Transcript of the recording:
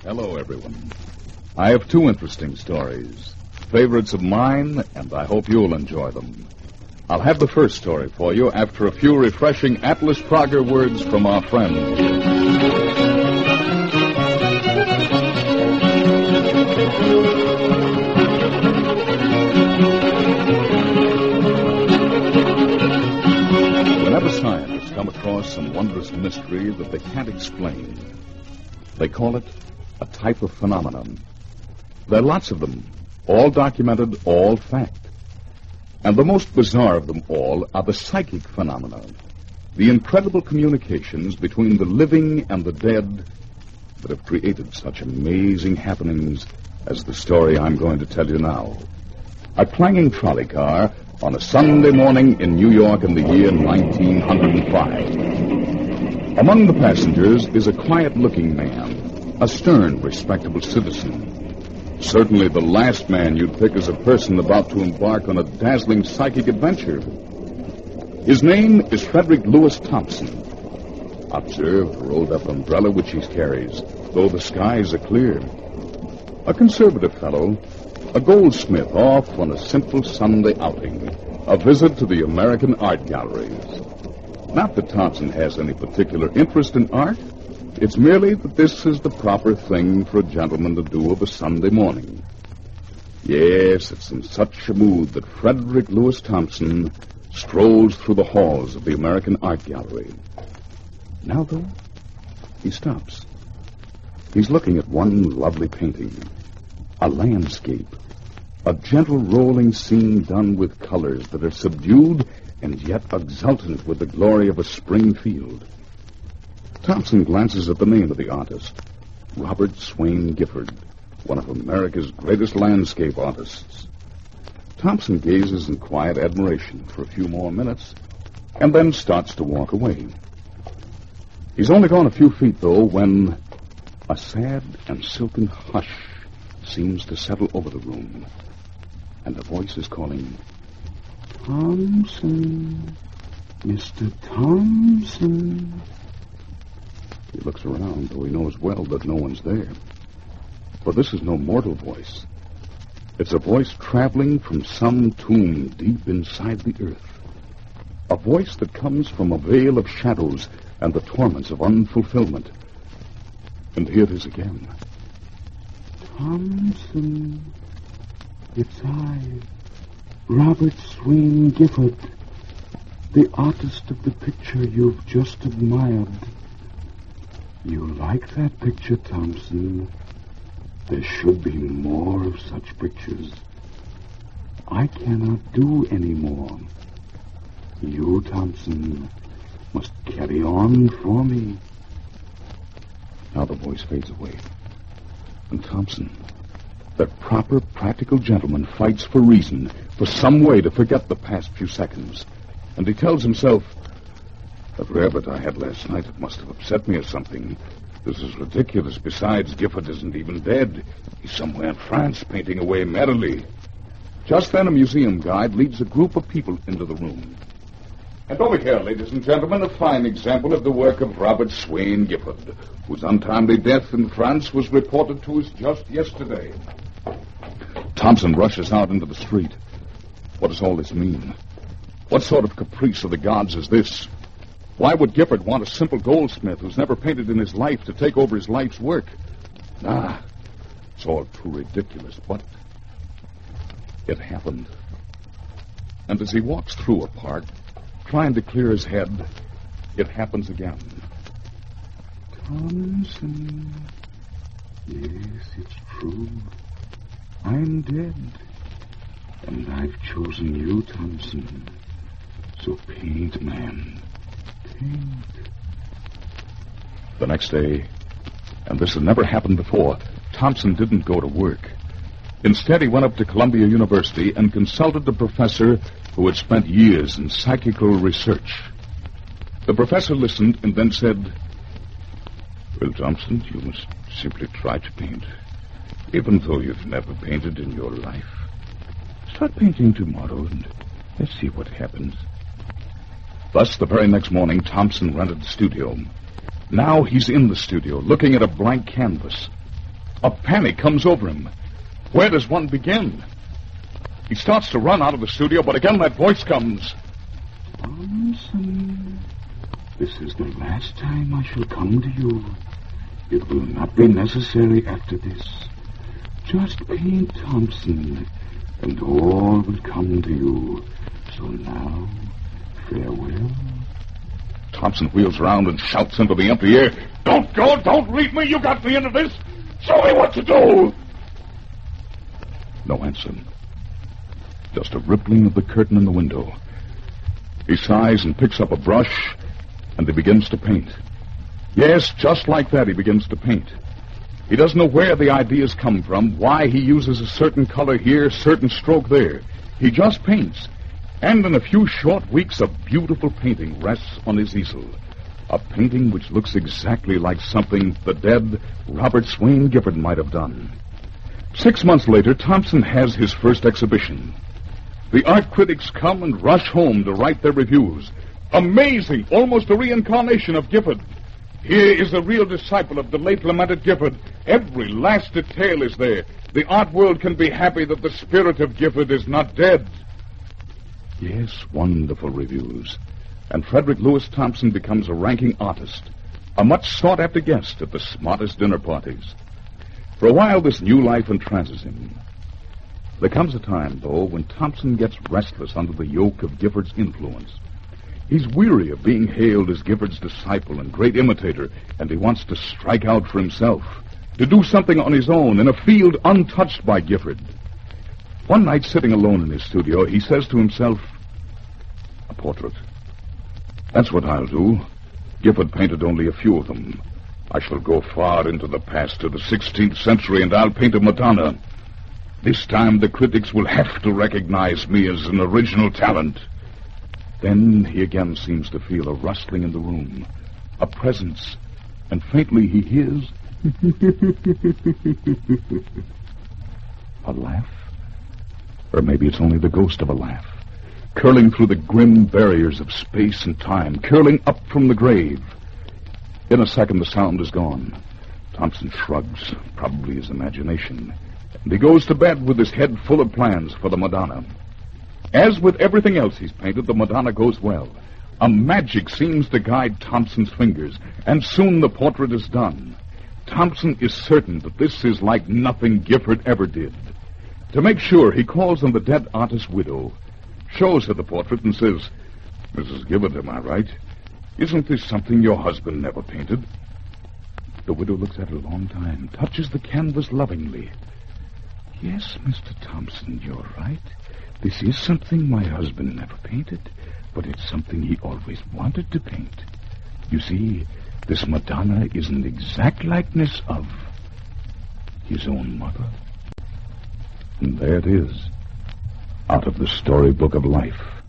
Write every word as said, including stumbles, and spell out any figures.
Hello, everyone. I have two interesting stories, favorites of mine, and I hope you'll enjoy them. I'll have the first story for you after a few refreshing Atlas Prager words from our friend. Whenever scientists come across some wondrous mystery that they can't explain, they call it a type of phenomenon. There are lots of them, all documented, all fact. And the most bizarre of them all are the psychic phenomena, the incredible communications between the living and the dead that have created such amazing happenings as the story I'm going to tell you now. A clanging trolley car on a Sunday morning in New York in the year nineteen oh five. Among the passengers is a quiet-looking man, a stern, respectable citizen. Certainly the last man you'd pick as a person about to embark on a dazzling psychic adventure. His name is Frederick Lewis Thompson. Observe the rolled-up umbrella which he carries, though the skies are clear. A conservative fellow, a goldsmith off on a simple Sunday outing, a visit to the American art galleries. Not that Thompson has any particular interest in art. It's merely that this is the proper thing for a gentleman to do of a Sunday morning. Yes, it's in such a mood that Frederick Lewis Thompson strolls through the halls of the American Art Gallery. Now, though, he stops. He's looking at one lovely painting, a landscape, a gentle rolling scene done with colors that are subdued and yet exultant with the glory of a spring field. Thompson glances at the name of the artist, Robert Swain Gifford, one of America's greatest landscape artists. Thompson gazes in quiet admiration for a few more minutes and then starts to walk away. He's only gone a few feet, though, when a sad and silken hush seems to settle over the room, and a voice is calling, "Thompson, Mister Thompson." He looks around, though he knows well that no one's there. For this is no mortal voice. It's a voice traveling from some tomb deep inside the earth. A voice that comes from a veil of shadows and the torments of unfulfillment. And here it is again. "Thompson, it's I, Robert Swain Gifford, the artist of the picture you've just admired. You like that picture, Thompson? There should be more of such pictures. I cannot do any more. You, Thompson, must carry on for me." Now the voice fades away. And Thompson, that proper, practical gentleman, fights for reason, for some way to forget the past few seconds. And he tells himself, "That rabbit I had last night, it must have upset me or something. This is ridiculous. Besides, Gifford isn't even dead. He's somewhere in France painting away merrily." Just then a museum guide leads a group of people into the room. "And over here, ladies and gentlemen, a fine example of the work of Robert Swain Gifford, whose untimely death in France was reported to us just yesterday." Thompson rushes out into the street. What does all this mean? What sort of caprice of the gods is this? Why would Gifford want a simple goldsmith who's never painted in his life to take over his life's work? Ah, it's all too ridiculous, but it happened. And as he walks through a park, trying to clear his head, it happens again. "Thompson, yes, it's true. I'm dead. And I've chosen you, Thompson. So paint, man. Paint." The next day, and this had never happened before, Thompson didn't go to work. Instead, he went up to Columbia University and consulted a professor who had spent years in psychical research. The professor listened and then said, "Well, Thompson, you must simply try to paint, even though you've never painted in your life. Start painting tomorrow, and let's see what happens." Thus, the very next morning, Thompson rented the studio. Now he's in the studio, looking at a blank canvas. A panic comes over him. Where does one begin? He starts to run out of the studio, but again that voice comes. Thompson, this is the last time I shall come to you. It will not be necessary after this. Just paint Thompson, and all will come to you. So now, farewell. Thompson wheels around and shouts into the empty air. Don't go! Don't leave me! You got me into this! Show me what to do! No answer. Just a rippling of the curtain in the window. He sighs and picks up a brush, and he begins to paint. Yes, just like that, he begins to paint. He doesn't know where the ideas come from, why he uses a certain color here, certain stroke there. He just paints. And in a few short weeks, a beautiful painting rests on his easel. A painting which looks exactly like something the dead Robert Swain Gifford might have done. Six months later, Thompson has his first exhibition. The art critics come and rush home to write their reviews. Amazing! Almost a reincarnation of Gifford. Here is a real disciple of the late lamented Gifford. Every last detail is there. The art world can be happy that the spirit of Gifford is not dead. Yes, wonderful reviews. And Frederick Lewis Thompson becomes a ranking artist, a much sought-after guest at the smartest dinner parties. For a while, this new life entrances him. There comes a time, though, when Thompson gets restless under the yoke of Gifford's influence. He's weary of being hailed as Gifford's disciple and great imitator, and he wants to strike out for himself, to do something on his own in a field untouched by Gifford. One night, sitting alone in his studio, he says to himself, a portrait. That's what I'll do. Gifford painted only a few of them. I shall go far into the past, to the sixteenth century, and I'll paint a Madonna. This time the critics will have to recognize me as an original talent. Then he again seems to feel a rustling in the room, a presence, and faintly he hears a laugh. Or maybe it's only the ghost of a laugh, curling through the grim barriers of space and time, curling up from the grave. In a second, the sound is gone. Thompson shrugs, probably his imagination, and he goes to bed with his head full of plans for the Madonna. As with everything else he's painted, the Madonna goes well. A magic seems to guide Thompson's fingers, and soon the portrait is done. Thompson is certain that this is like nothing Gifford ever did. To make sure, he calls on the dead artist's widow, shows her the portrait, and says, Missus Gifford, am I right? Isn't this something your husband never painted? The widow looks at her a long time, touches the canvas lovingly. Yes, Mister Thompson, you're right. This is something my husband never painted, but it's something he always wanted to paint. You see, this Madonna is an exact likeness of his own mother. And there it is, out of the storybook of life.